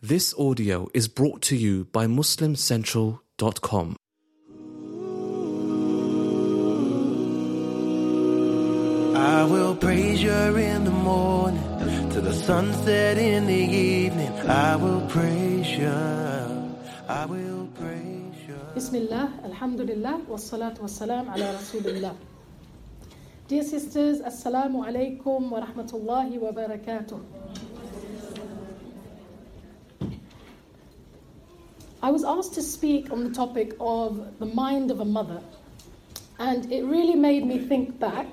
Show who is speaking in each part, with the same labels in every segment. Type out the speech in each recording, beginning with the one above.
Speaker 1: This audio is brought to you by MuslimCentral.com.
Speaker 2: I will praise you in the morning, to the sunset in the evening. I will praise you. I will praise you.
Speaker 3: Bismillah, alhamdulillah, wassalatu wassalam ala rasulillah. Dear sisters, assalamu alaikum wa rahmatullahi wa barakatuh. I was asked to speak on the topic of the mind of a mother, and it really made me think back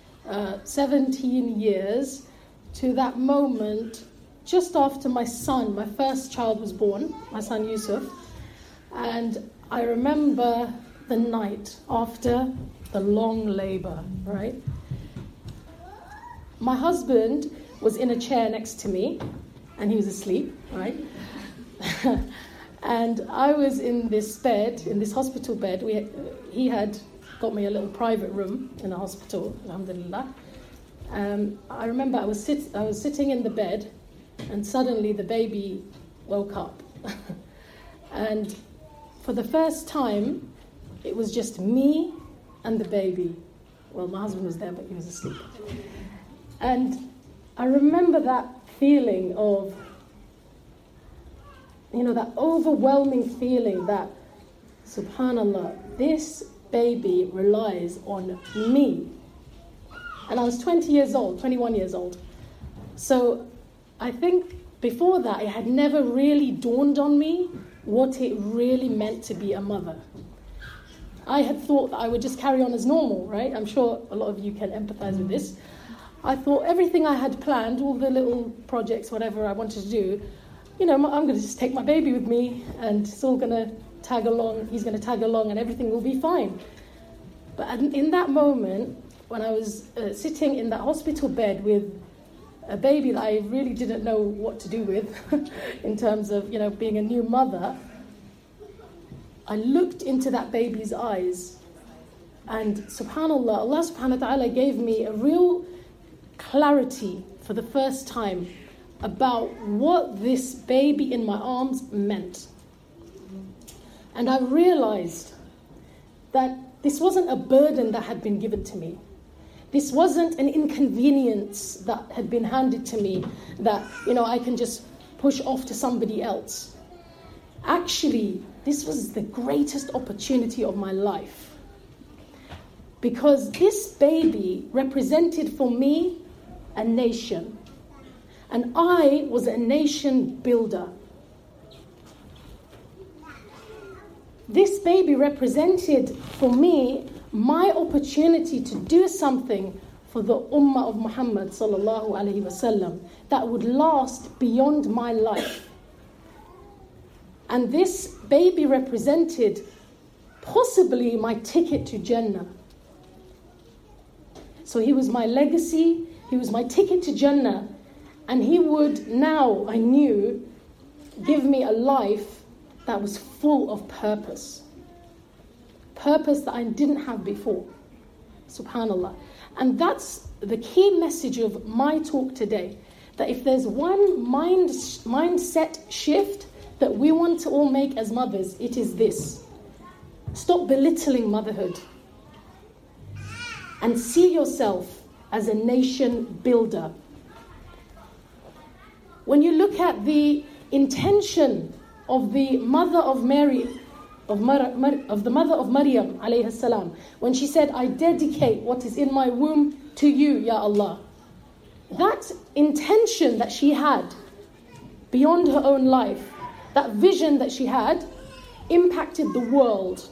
Speaker 3: 17 years to that moment just after my first child was born, my son Yusuf. And I remember the night after the long labor, right? My husband was in a chair next to me and he was asleep, right? And I was in this bed, in this hospital bed. He had got me a little private room in a hospital, alhamdulillah. I remember I was sitting in the bed, and suddenly the baby woke up. And for the first time, it was just me and the baby. Well, my husband was there, but he was asleep. And I remember that feeling of, that overwhelming feeling that, subhanallah, this baby relies on me. And I was 21 years old. So I think before that, it had never really dawned on me what it really meant to be a mother. I had thought that I would just carry on as normal, right? I'm sure a lot of you can empathize with this. I thought everything I had planned, all the little projects, whatever I wanted to do, I'm going to just take my baby with me and it's all going to tag along, he's going to tag along and everything will be fine. But in that moment, when I was sitting in that hospital bed with a baby that I really didn't know what to do with in terms of, being a new mother, I looked into that baby's eyes and subhanAllah, Allah subhanahu wa ta'ala gave me a real clarity for the first time about what this baby in my arms meant. And I realized that this wasn't a burden that had been given to me. This wasn't an inconvenience that had been handed to me that, I can just push off to somebody else. Actually, this was the greatest opportunity of my life. Because this baby represented for me a nation. And I was a nation builder. This baby represented for me my opportunity to do something for the ummah of Muhammad sallallahu alaihi wasallam that would last beyond my life. And this baby represented possibly my ticket to Jannah. So he was my legacy, he was my ticket to Jannah, and he would now, I knew, give me a life that was full of purpose. Purpose that I didn't have before. Subhanallah. And that's the key message of my talk today. That if there's one mindset shift that we want to all make as mothers, it is this. Stop belittling motherhood. And see yourself as a nation builder. When you look at the intention of the mother of Mary, of the mother of Maryam alayhi salam, when she said, I dedicate what is in my womb to you, Ya Allah. That intention that she had beyond her own life, that vision that she had, impacted the world.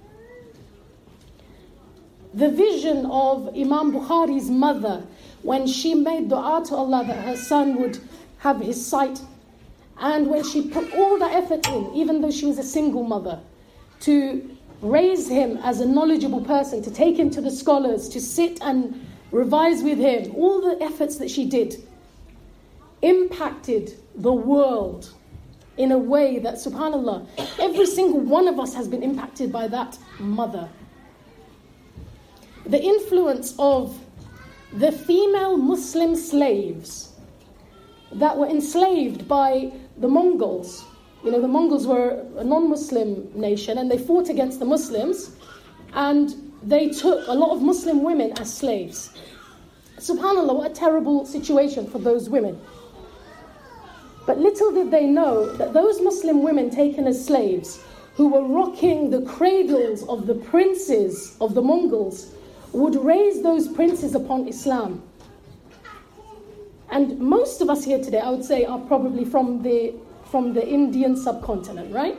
Speaker 3: The vision of Imam Bukhari's mother, when she made dua to Allah that her son would have his sight, and when she put all that effort in, even though she was a single mother, to raise him as a knowledgeable person, to take him to the scholars, to sit and revise with him, all the efforts that she did impacted the world in a way that, subhanAllah, every single one of us has been impacted by that mother. The influence of the female Muslim slaves that were enslaved by the Mongols. You know, the Mongols were a non-Muslim nation and they fought against the Muslims and they took a lot of Muslim women as slaves. SubhanAllah, what a terrible situation for those women. But little did they know that those Muslim women taken as slaves, who were rocking the cradles of the princes of the Mongols, would raise those princes upon Islam. And most of us here today, I would say, are probably from the Indian subcontinent, right?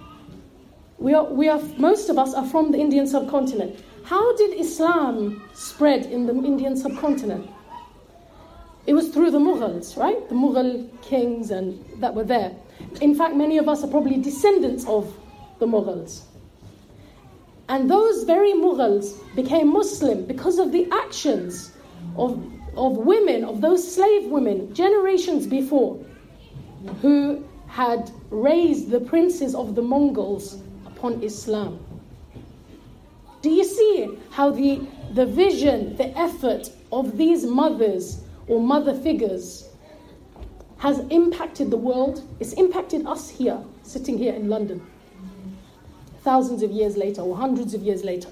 Speaker 3: Most of us are from the Indian subcontinent. How did Islam spread in the Indian subcontinent? It was through the Mughals, right? The Mughal kings and that were there. In fact, many of us are probably descendants of the Mughals. And those very Mughals became Muslim because of the actions of women, of those slave women, generations before, who had raised the princes of the Mongols upon Islam. Do you see how the vision, the effort of these mothers or mother figures has impacted the world? It's impacted us here, sitting here in London, thousands of years later or hundreds of years later.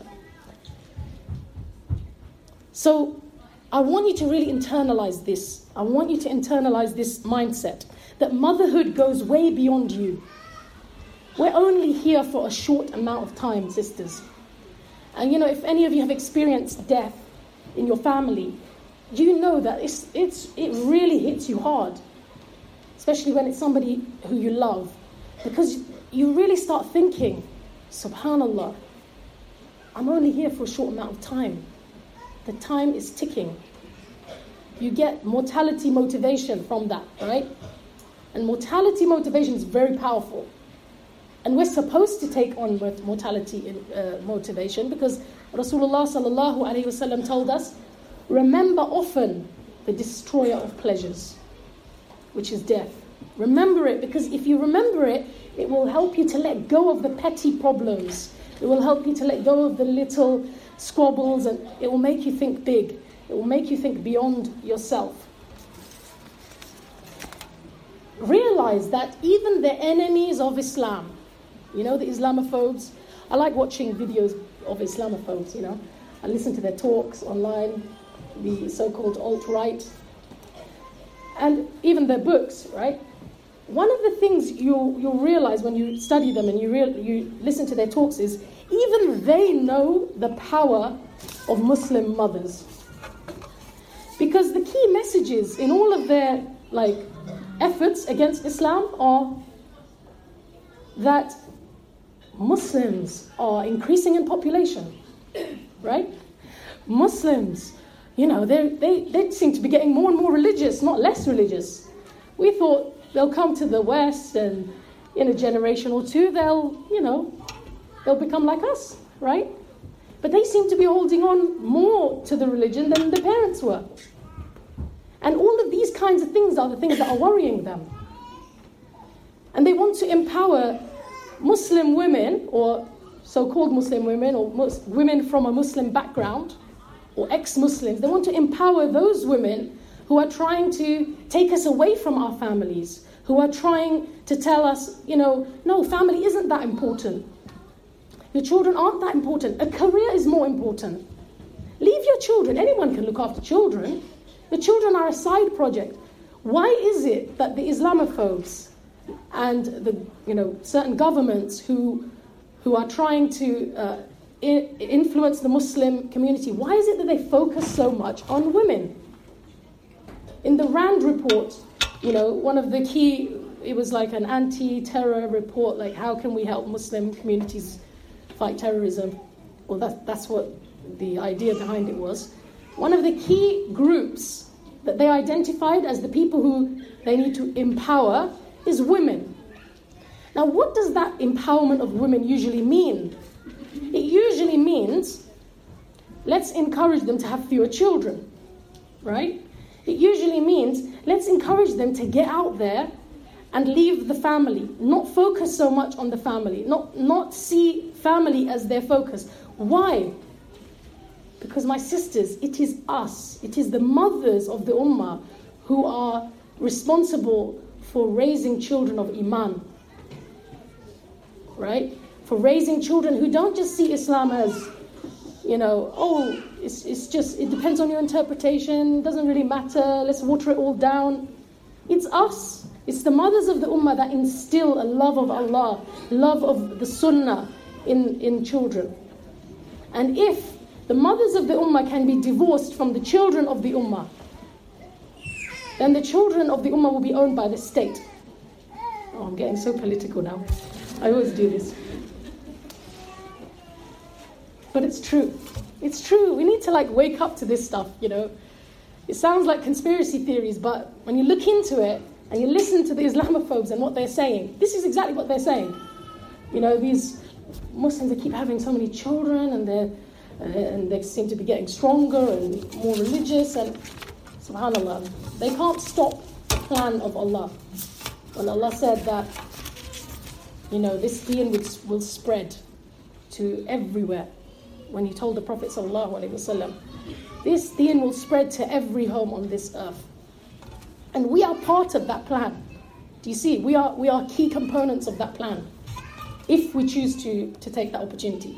Speaker 3: So I want you to really internalize this. I want you to internalize this mindset that motherhood goes way beyond you. We're only here for a short amount of time, sisters. And you know, if any of you have experienced death in your family, you know that it really hits you hard, especially when it's somebody who you love, because you really start thinking, SubhanAllah, I'm only here for a short amount of time. The time is ticking. You get mortality motivation from that, right? And mortality motivation is very powerful. And we're supposed to take on mortality motivation because Rasulullah sallallahu alaihi wasallam told us, remember often the destroyer of pleasures, which is death. Remember it, because if you remember it, it will help you to let go of the petty problems. It will help you to let go of the little squabbles, and it will make you think big. It will make you think beyond yourself. Realize that even the enemies of Islam, you know, the Islamophobes, I like watching videos of Islamophobes, you know. I listen to their talks online, the so-called alt-right, and even their books, right? One of the things you'll realize when you study them and you listen to their talks is even they know the power of Muslim mothers. Because the key messages in all of their efforts against Islam are that Muslims are increasing in population, right? Muslims, you know, they seem to be getting more and more religious, not less religious. We thought they'll come to the West and in a generation or two they'll become like us, right? But they seem to be holding on more to the religion than the parents were. And all of these kinds of things are the things that are worrying them. And they want to empower Muslim women, or so-called Muslim women, or women from a Muslim background, or ex-Muslims. They want to empower those women who are trying to take us away from our families, who are trying to tell us, no, family isn't that important. Your children aren't that important. A career is more important. Leave your children. Anyone can look after children. The children are a side project. Why is it that the Islamophobes and the certain governments who are trying to influence the Muslim community, why is it that they focus so much on women? In the RAND report, one of the key, it was like an anti-terror report, like how can we help Muslim communities fight terrorism? Well, that's what the idea behind it was. One of the key groups that they identified as the people who they need to empower is women. Now, what does that empowerment of women usually mean? It usually means, let's encourage them to have fewer children, right? It usually means, let's encourage them to get out there and leave the family, not focus so much on the family, not see family as their focus. Why? Because my sisters, it is us, it is the mothers of the ummah who are responsible for raising children of Iman. Right? For raising children who don't just see Islam as, it's just, it depends on your interpretation, doesn't really matter, let's water it all down. It's us. It's the mothers of the ummah that instill a love of Allah, love of the sunnah in children. And if the mothers of the ummah can be divorced from the children of the ummah, then the children of the ummah will be owned by the state. Oh, I'm getting so political now. I always do this. But it's true. It's true. We need to wake up to this stuff, It sounds like conspiracy theories, but when you look into it and you listen to the Islamophobes and what they're saying, this is exactly what they're saying. These Muslims, they keep having so many children and they seem to be getting stronger and more religious, and subhanAllah, they can't stop the plan of Allah. When Allah said that, this deen will spread to everywhere, when He told the Prophet ﷺ, this deen will spread to every home on this earth. And we are part of that plan. Do you see? We are key components of that plan, if we choose to take that opportunity.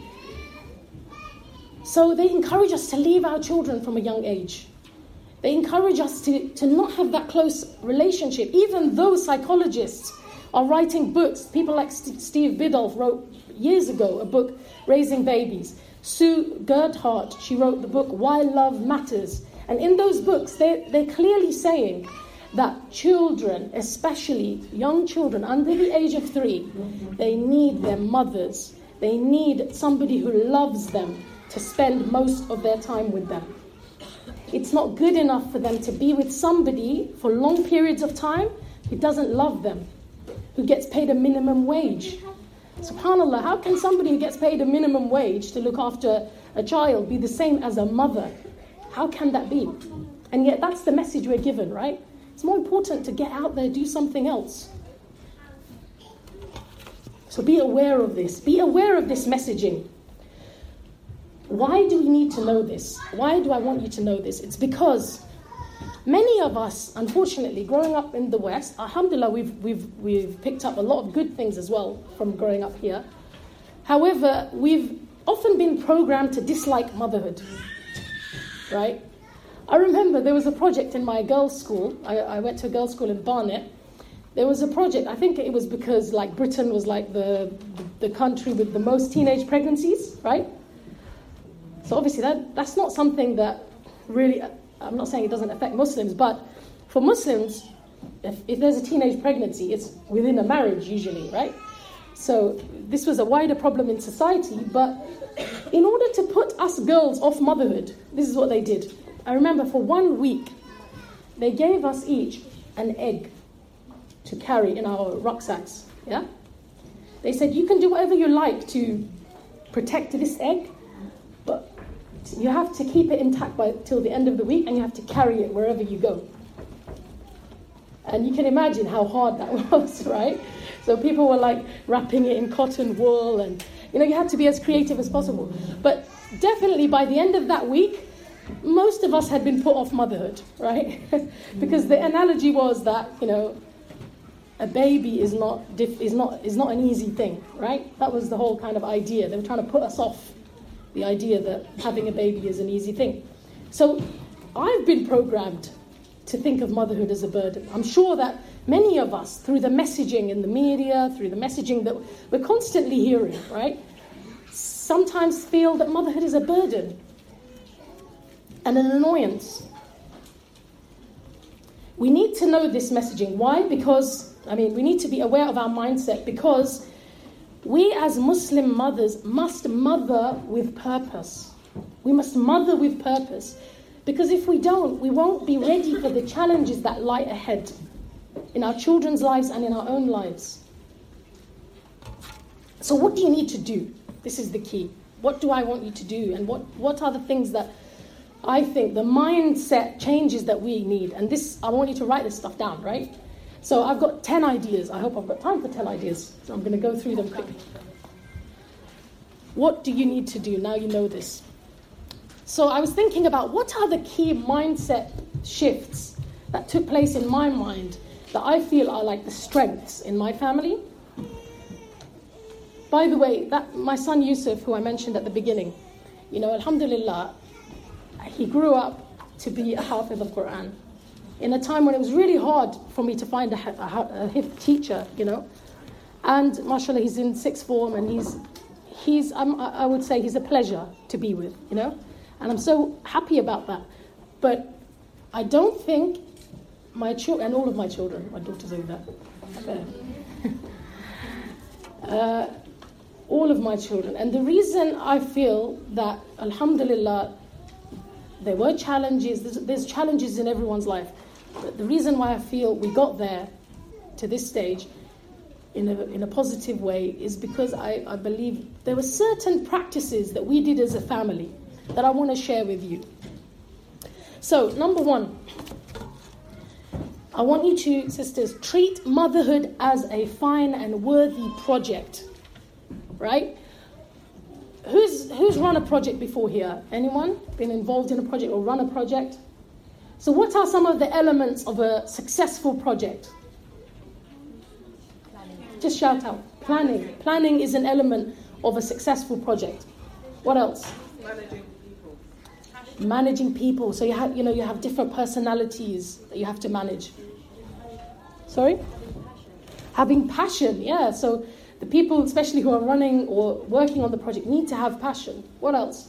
Speaker 3: So they encourage us to leave our children from a young age. They encourage us to not have that close relationship, even though psychologists are writing books. People like Steve Biddulph wrote years ago a book, Raising Babies. Sue Gerhardt, she wrote the book, Why Love Matters. And in those books, they're clearly saying that children, especially young children under the age of 3, they need their mothers. They need somebody who loves them to spend most of their time with them. It's not good enough for them to be with somebody for long periods of time who doesn't love them, who gets paid a minimum wage. SubhanAllah, how can somebody who gets paid a minimum wage to look after a child be the same as a mother? How can that be? And yet that's the message we're given, right? It's more important to get out there, do something else. So be aware of this. Be aware of this messaging. Why do we need to know this? Why do I want you to know this? It's because many of us, unfortunately, growing up in the West, alhamdulillah, we've picked up a lot of good things as well from growing up here. However, we've often been programmed to dislike motherhood, right? I remember there was a project in my girls' school. I went to a girls' school in Barnet. There was a project, I think it was because Britain was the country with the most teenage pregnancies, right? So obviously that's not something that really, I'm not saying it doesn't affect Muslims, but for Muslims, if there's a teenage pregnancy, it's within a marriage usually, right? So this was a wider problem in society, but in order to put us girls off motherhood, this is what they did. I remember for 1 week, they gave us each an egg to carry in our rucksacks, yeah? They said, you can do whatever you like to protect this egg, but you have to keep it intact till the end of the week, and you have to carry it wherever you go. And you can imagine how hard that was, right? So people were wrapping it in cotton wool, and you had to be as creative as possible. But definitely by the end of that week, most of us had been put off motherhood, right? Because the analogy was that, a baby is not an easy thing, right? That was the whole kind of idea. They were trying to put us off the idea that having a baby is an easy thing. So I've been programmed to think of motherhood as a burden. I'm sure that many of us, through the messaging in the media, through the messaging that we're constantly hearing, right, sometimes feel that motherhood is a burden and an annoyance. We need to know this messaging. Why? Because, we need to be aware of our mindset, because we as Muslim mothers must mother with purpose. We must mother with purpose. Because if we don't, we won't be ready for the challenges that lie ahead in our children's lives and in our own lives. So what do you need to do? This is the key. What do I want you to do? And what are the things that I think, the mindset changes that we need? And this, I want you to write this stuff down, right? So I've got 10 ideas. I hope I've got time for 10 ideas. So I'm going to go through them quickly. What do you need to do? Now you know this. So I was thinking about what are the key mindset shifts that took place in my mind that I feel are like the strengths in my family. By the way, that my son Yusuf, who I mentioned at the beginning, alhamdulillah, he grew up to be a Hafiz of Quran in a time when it was really hard for me to find a Hifz teacher, And mashallah, he's in sixth form, and I would say he's a pleasure to be with, And I'm so happy about that. But I don't think my children, and all of my children, my daughters over there, all of my children. And the reason I feel that, alhamdulillah, there were challenges, there's challenges in everyone's life. But the reason why I feel we got there to this stage in a positive way is because I believe there were certain practices that we did as a family that I want to share with you. So, number one, I want you to, sisters, treat motherhood as a fine and worthy project, right? Who's run a project before here? Anyone been involved in a project or run a project? So what are some of the elements of a successful project? Just shout out. Planning. Planning is an element of a successful project. What else? Managing people. So you have different personalities that you have to manage. Sorry? Having passion. Yeah. So the people, especially who are running or working on the project, need to have passion. What else?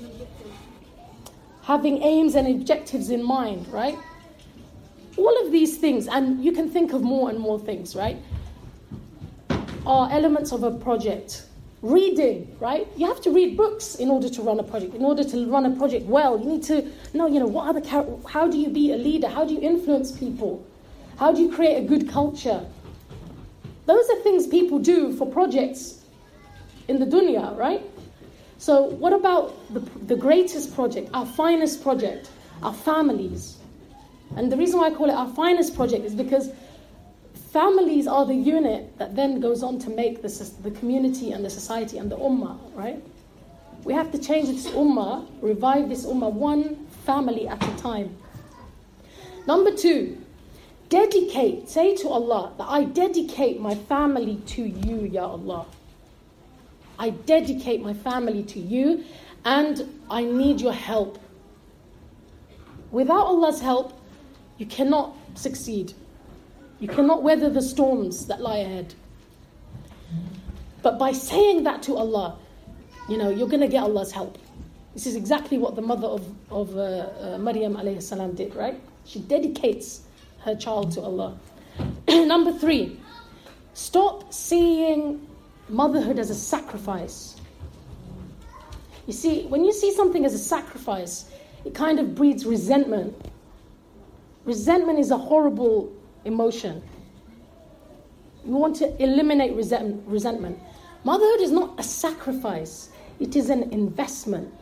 Speaker 3: Having aims and objectives in mind, right? All of these things, and you can think of more and more things, right, are elements of a project. Reading, right? You have to read books in order to run a project. In order to run a project well, you need to know, what are how do you be a leader? How do you influence people? How do you create a good culture? Those are things people do for projects in the dunya, right? So what about the greatest project, our finest project, our families? And the reason why I call it our finest project is because families are the unit that then goes on to make the community and the society and the ummah, right? We have to change this ummah, revive this ummah, one family at a time. Number two, dedicate. Say to Allah that I dedicate my family to you, Ya Allah. I dedicate my family to you, and I need your help. Without Allah's help, you cannot succeed. You cannot weather the storms that lie ahead. But by saying that to Allah, you're going to get Allah's help. This is exactly what the mother of Maryam alayhi salam did, right? She dedicates her child to Allah. Number three, stop seeing motherhood as a sacrifice. You see, when you see something as a sacrifice, it kind of breeds resentment. Resentment is a horrible emotion. You want to eliminate resentment. Motherhood is not a sacrifice. It is an investment.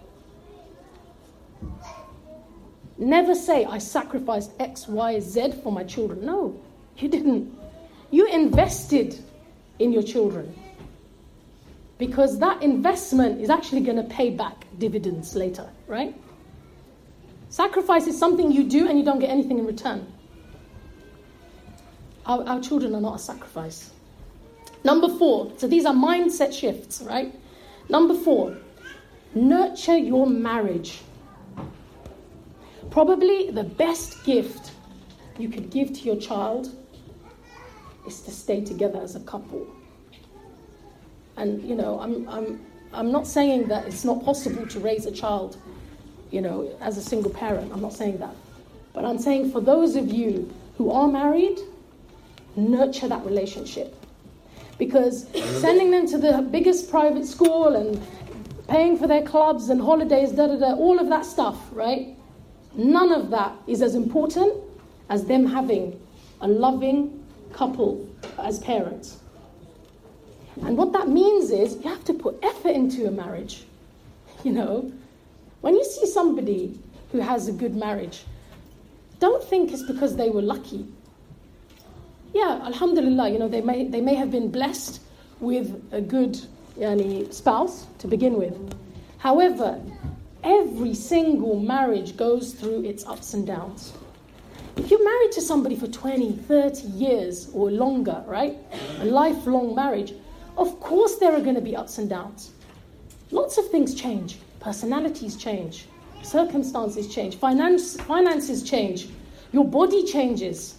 Speaker 3: Never say, I sacrificed X, Y, Z for my children. No, you didn't. You invested in your children. Because that investment is actually going to pay back dividends later, right? Sacrifice is something you do and you don't get anything in return. Our children are not a sacrifice. Number four, so these are mindset shifts, right? Number four, nurture your marriage. Probably the best gift you could give to your child is to stay together as a couple. And, I'm not saying that it's not possible to raise a child, as a single parent. I'm not saying that. But I'm saying for those of you who are married, nurture that relationship. Because sending them to the biggest private school and paying for their clubs and holidays, all of that stuff, right? None of that is as important as them having a loving couple as parents. And what that means is you have to put effort into a marriage. When you see somebody who has a good marriage, don't think it's because they were lucky. Yeah, alhamdulillah, they may have been blessed with a good spouse to begin with. However, every single marriage goes through its ups and downs. If you're married to somebody for 20, 30 years or longer, right? A lifelong marriage, of course there are going to be ups and downs. Lots of things change. Personalities change. Circumstances change. Finances change. Your body changes,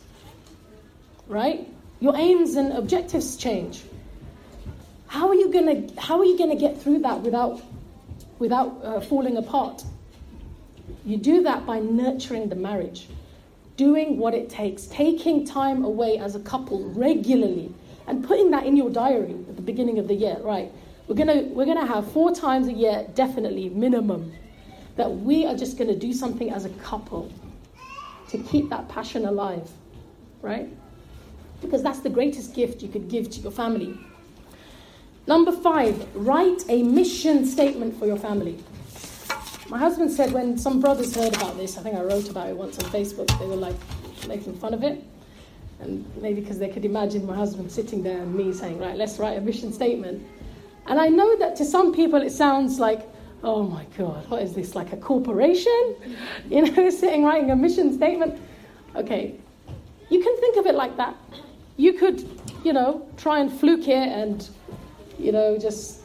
Speaker 3: right? Your aims and objectives change. How are you gonna get through that without falling apart? You do that by nurturing the marriage, doing what it takes, taking time away as a couple regularly, and putting that in your diary at the beginning of the year. Right, we're gonna have 4 times a year, definitely minimum, that we are just gonna do something as a couple to keep that passion alive, right? Because that's the greatest gift you could give to your family. Number 5, write a mission statement for your family. My husband said when some brothers heard about this, I think I wrote about it once on Facebook, they were like making fun of it. And maybe because they could imagine my husband sitting there and me saying, right, let's write a mission statement. And I know that to some people it sounds like, oh my God, what is this, like a corporation? You know, sitting writing a mission statement. Okay, you can think of it like that. You could, try and fluke it and, just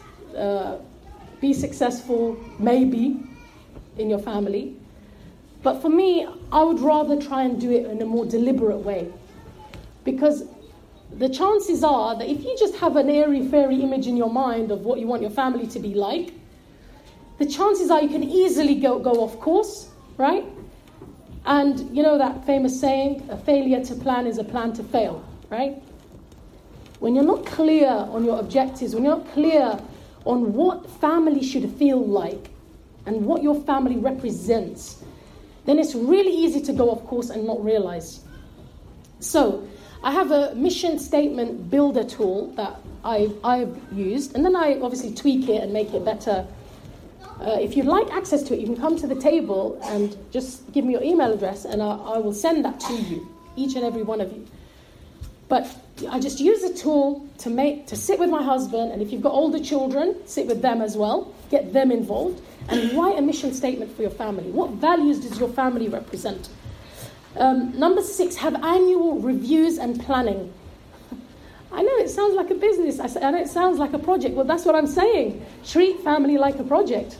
Speaker 3: be successful, maybe, in your family. But for me, I would rather try and do it in a more deliberate way. Because the chances are that if you just have an airy-fairy image in your mind of what you want your family to be like, the chances are you can easily go off course, right? And you know that famous saying, a failure to plan is a plan to fail, right? When you're not clear on your objectives, when you're not clear on what family should feel like and what your family represents, then it's really easy to go off course and not realize. So, I have a mission statement builder tool that I've used, and then I obviously tweak it and make it better. If you'd like access to it, you can come to the table and just give me your email address and I will send that to you, each and every one of you. But I just use a tool to sit with my husband, and if you've got older children, sit with them as well, get them involved, and write a mission statement for your family. What values does your family represent? Number 6, have annual reviews and planning. I know it sounds like a business, I know it sounds like a project. Well, that's what I'm saying. Treat family like a project.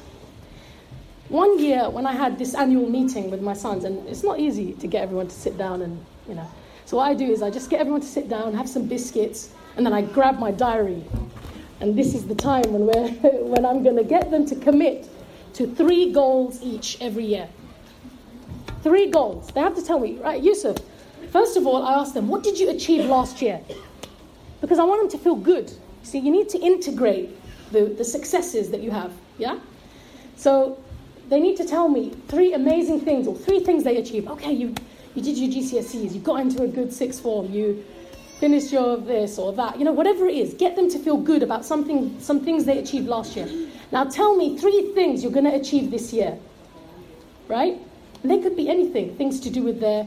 Speaker 3: One year when I had this annual meeting with my sons, and it's not easy to get everyone to sit down and, So what I do is I just get everyone to sit down, have some biscuits, and then I grab my diary. And this is the time when I'm going to get them to commit to 3 goals each every year. 3 goals. They have to tell me, right, Yusuf, first of all, I ask them, what did you achieve last year? Because I want them to feel good. See, you need to integrate the successes that you have, yeah? So they need to tell me 3 amazing things or 3 things they achieved. Okay, you did your GCSEs, you got into a good 6th form, you finished your this or that, whatever it is. Get them to feel good about some things they achieved last year. Now tell me 3 things you're going to achieve this year, right? And they could be anything, things to do with their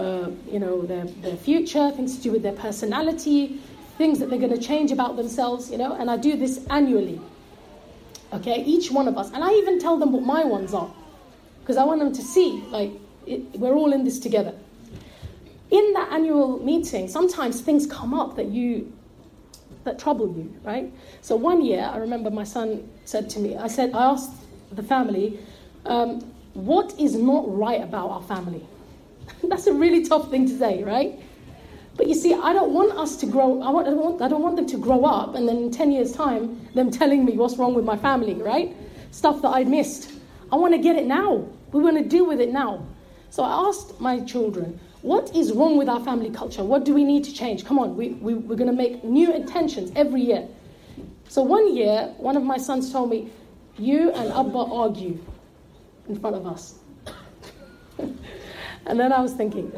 Speaker 3: future, things to do with their personality, things that they're going to change about themselves, and I do this annually. Okay, each one of us. And I even tell them what my ones are, because I want them to see, we're all in this together. In that annual meeting, sometimes things come up that trouble you, right? So one year, I remember my son said to me, I asked the family, what is not right about our family? That's a really tough thing to say, right? But you see, I don't want us to grow, I don't want them to grow up and then in 10 years' time, them telling me what's wrong with my family, right? Stuff that I missed. I want to get it now. We want to deal with it now. So I asked my children, what is wrong with our family culture? What do we need to change? Come on, we're going to make new intentions every year. So one year, one of my sons told me, you and Abba argue in front of us. And then I was thinking,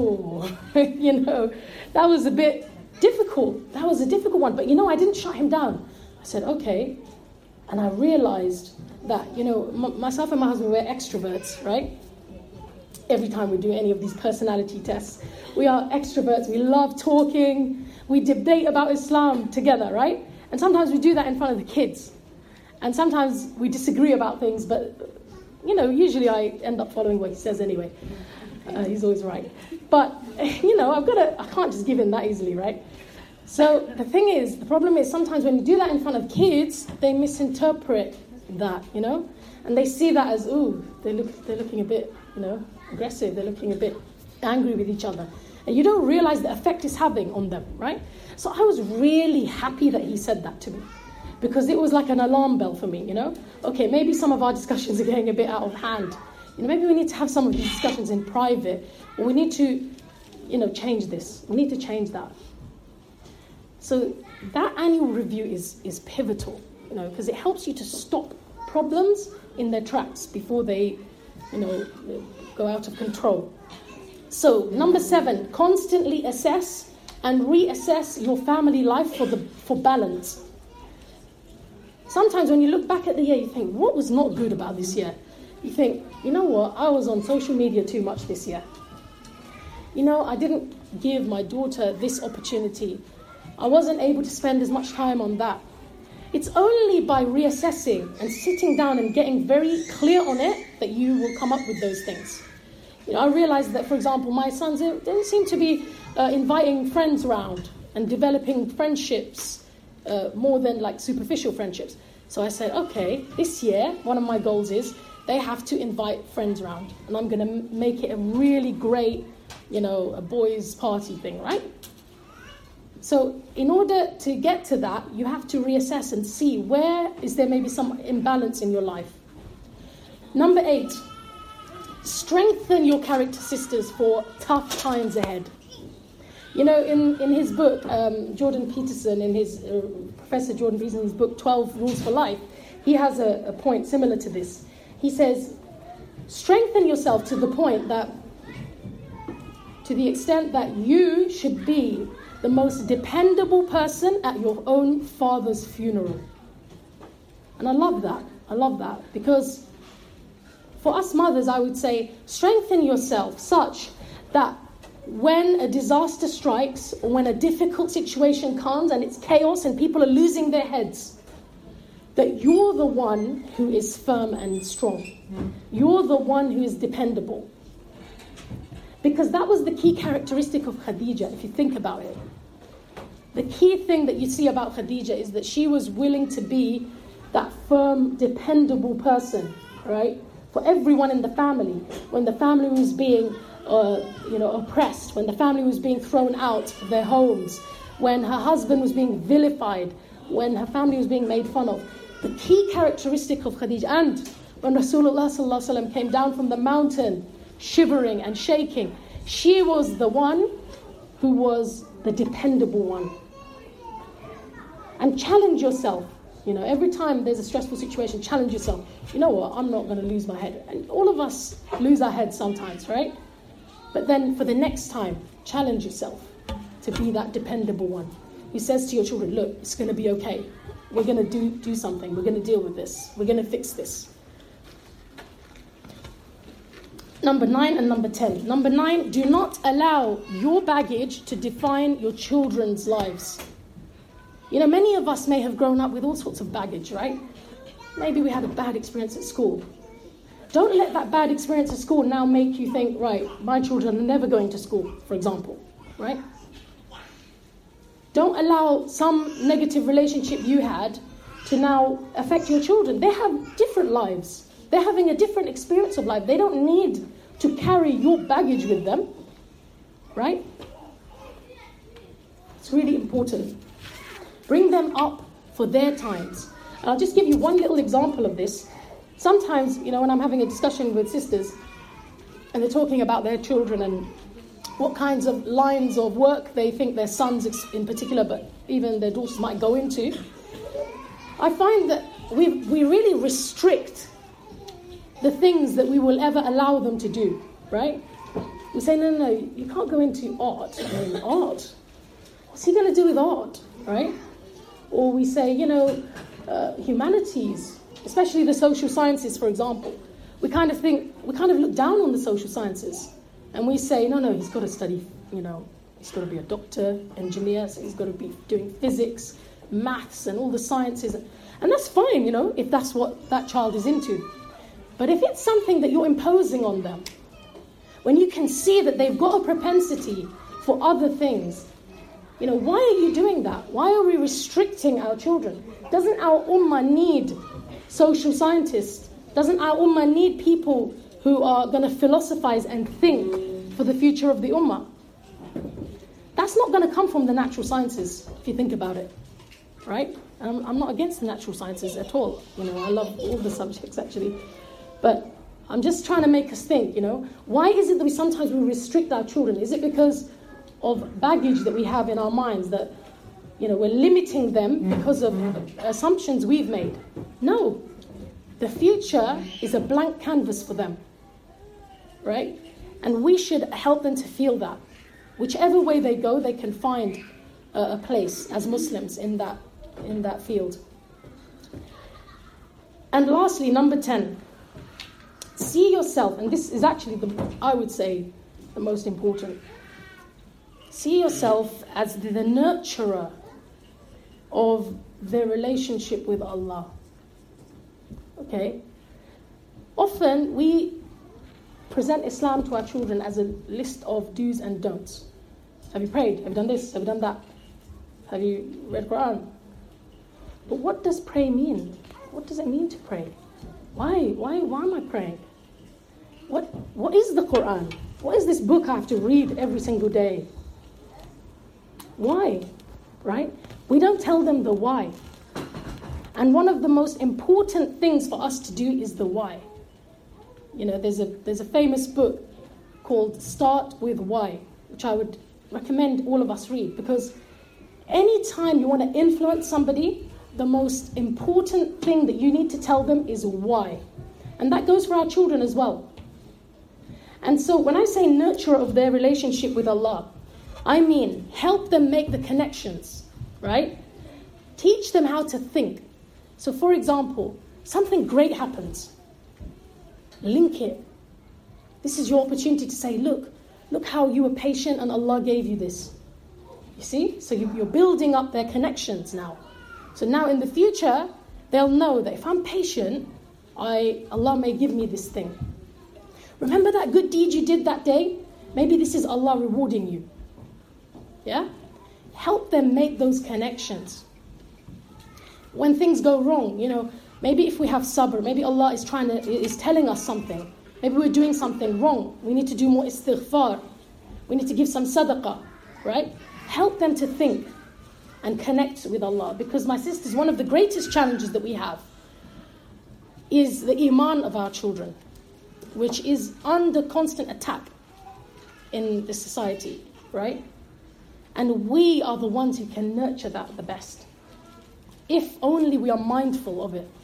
Speaker 3: that was a bit difficult. That was a difficult one. But, I didn't shut him down. I said, okay. And I realized that, myself and my husband, we're extroverts, right? Every time we do any of these personality tests, we are extroverts. We love talking. We debate about Islam together, right? And sometimes we do that in front of the kids. And sometimes we disagree about things, but, usually I end up following what he says anyway. He's always right. But, I can't just give in that easily, right? So the problem is sometimes when you do that in front of kids, they misinterpret that, and they see that as, they're looking a bit, aggressive, they're looking a bit angry with each other. And you don't realize the effect it's having on them, right? So I was really happy that he said that to me, because it was like an alarm bell for me, Okay, maybe some of our discussions are getting a bit out of hand. Maybe we need to have some of these discussions in private, or we need to, change this. We need to change that. So that annual review is pivotal, because it helps you to stop problems in their tracks before they, go out of control. So, number 7, constantly assess and reassess your family life for balance. Sometimes when you look back at the year, you think, what was not good about this year? You think, you know what, I was on social media too much this year. I didn't give my daughter this opportunity. I wasn't able to spend as much time on that. It's only by reassessing and sitting down and getting very clear on it that you will come up with those things. I realized that, for example, my sons didn't seem to be inviting friends around and developing friendships more than like superficial friendships. So I said, okay, this year, one of my goals is they have to invite friends around. And I'm going to make it a really great, a boys' party thing, right? So in order to get to that, you have to reassess and see where is there maybe some imbalance in your life. Number 8, strengthen your character sisters for tough times ahead. In his book, Jordan Peterson, Professor Jordan Peterson, in his book 12 Rules for Life, he has a point similar to this. He says, strengthen yourself to the extent that you should be the most dependable person at your own father's funeral. And I love that, because for us mothers, I would say, strengthen yourself such that when a disaster strikes, or when a difficult situation comes and it's chaos and people are losing their heads, that you're the one who is firm and strong. You're the one who is dependable. Because that was the key characteristic of Khadija, if you think about it. The key thing that you see about Khadija is that she was willing to be that firm, dependable person, right? For everyone in the family. When the family was being, oppressed, when the family was being thrown out of their homes, when her husband was being vilified, when her family was being made fun of. The key characteristic of Khadija, and when Rasulullah ﷺ came down from the mountain, shivering and shaking, she was the one who was the dependable one. And challenge yourself. Every time there's a stressful situation, challenge yourself. You know what? I'm not going to lose my head. And all of us lose our heads sometimes, right? But then for the next time, challenge yourself to be that dependable one. He says to your children, look, it's going to be okay. We're going to do something. We're going to deal with this. We're going to fix this. Number 9 and number 10. Number 9, do not allow your baggage to define your children's lives. Many of us may have grown up with all sorts of baggage, right? Maybe we had a bad experience at school. Don't let that bad experience at school now make you think, right, my children are never going to school, for example, right? Don't allow some negative relationship you had to now affect your children. They have different lives. They're having a different experience of life. They don't need to carry your baggage with them, right? It's really important. Bring them up for their times. And I'll just give you one little example of this. Sometimes, when I'm having a discussion with sisters and they're talking about their children and what kinds of lines of work they think their sons in particular, but even their daughters might go into, I find that we really restrict the things that we will ever allow them to do, right? We say, no, you can't go into art. Art? What's he going to do with art, right? Or we say, humanities, especially the social sciences, for example. We kind of look down on the social sciences. And we say, no, he's got to study, he's got to be a doctor, engineer, so he's got to be doing physics, maths, and all the sciences. And that's fine, if that's what that child is into. But if it's something that you're imposing on them, when you can see that they've got a propensity for other things, why are you doing that? Why are we restricting our children? Doesn't our ummah need social scientists? Doesn't our ummah need people who are going to philosophize and think for the future of the ummah? That's not going to come from the natural sciences, if you think about it, right? I'm not against the natural sciences at all. I love all the subjects, actually. But I'm just trying to make us think, why is it that sometimes we restrict our children? Is it because of baggage that we have in our minds that, we're limiting them because of assumptions we've made? No. The future is a blank canvas for them, right? And we should help them to feel that. Whichever way they go, they can find a place as Muslims in that field. And lastly, number 10, see yourself, and this is actually, I would say, the most important. See yourself as the nurturer of their relationship with Allah. Okay? Often we present Islam to our children as a list of do's and don'ts. Have you prayed? Have you done this? Have you done that? Have you read Quran? But what does pray mean? What does it mean to pray? Why am I praying? What is the Quran? What is this book I have to read every single day? Why? Right? We don't tell them the why. And one of the most important things for us to do is the why. There's a famous book called Start With Why, which I would recommend all of us read, because anytime you want to influence somebody, the most important thing that you need to tell them is why. And that goes for our children as well. And so when I say nurture of their relationship with Allah, I mean help them make the connections, right? Teach them how to think. So for example, something great happens. Link it. This is your opportunity to say, look how you were patient and Allah gave you this. You see? So you're building up their connections now. So now in the future, they'll know that if I'm patient, Allah may give me this thing. Remember that good deed you did that day? Maybe this is Allah rewarding you. Yeah? Help them make those connections. When things go wrong, maybe if we have sabr, maybe Allah is telling us something. Maybe we're doing something wrong. We need to do more istighfar. We need to give some sadaqah, right? Help them to think and connect with Allah. Because my sisters, one of the greatest challenges that we have is the iman of our children, which is under constant attack in the society, right? And we are the ones who can nurture that the best, if only we are mindful of it.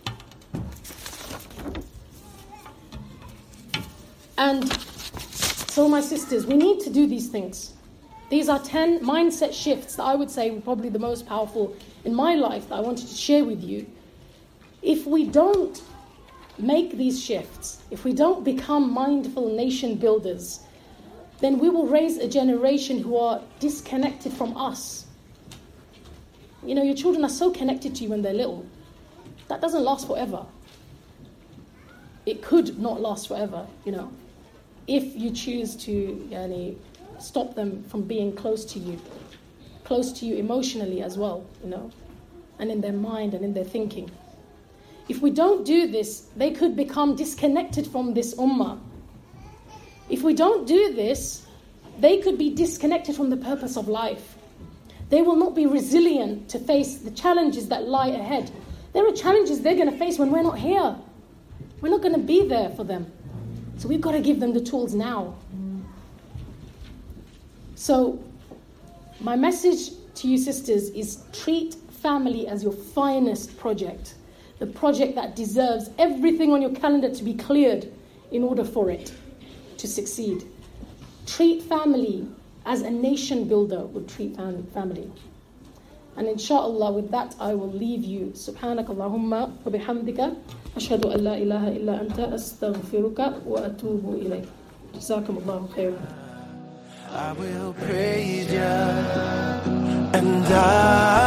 Speaker 3: And so my sisters, we need to do these things. These are 10 mindset shifts that I would say were probably the most powerful in my life that I wanted to share with you. If we don't make these shifts, if we don't become mindful nation builders, then we will raise a generation who are disconnected from us. Your children are so connected to you when they're little. That doesn't last forever. It could not last forever, if you choose to stop them from being close to you emotionally as well, and in their mind and in their thinking. If we don't do this, they could become disconnected from this ummah. If we don't do this, they could be disconnected from the purpose of life. They will not be resilient to face the challenges that lie ahead. There are challenges they're going to face when we're not here. We're not going to be there for them. So we've got to give them the tools now. So my message to you sisters is treat family as your finest project. The project that deserves everything on your calendar to be cleared in order for it to succeed. Treat family as a nation builder would treat family. And inshallah, with that, I will leave you. Subhanakallahumma wa bihamdika. Ashhadu an la ilaha illa anta astaghfiruka wa atubu ilayk. Jazakumullahu khairan.
Speaker 2: I will praise you, and I